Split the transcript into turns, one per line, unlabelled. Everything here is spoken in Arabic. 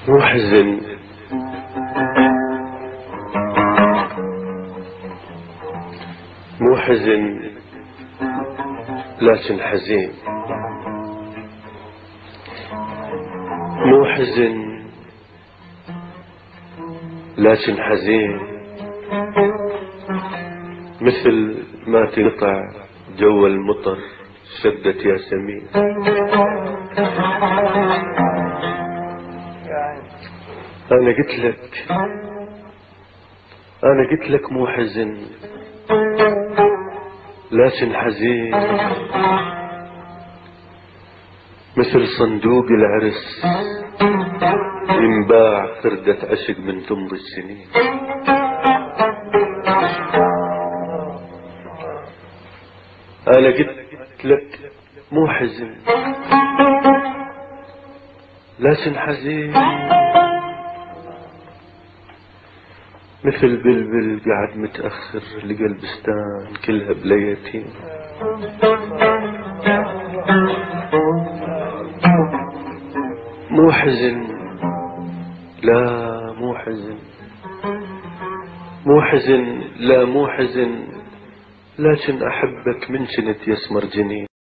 محزن محزن لكن حزين، محزن لكن حزين، مثل ما تقطع جو المطر شدت ياسمين. أنا قلت لك محزن لكن حزين، مثل صندوق العرس ينباع خردة عشق من تمضي السنين. أنا قلت لك محزن لكن حزين، مثل بلبل قاعد متأخر لقى البستان كلها بليتين. محزن لا محزن، محزن لا محزن، لكن أحبك من سنة يسمر جنين.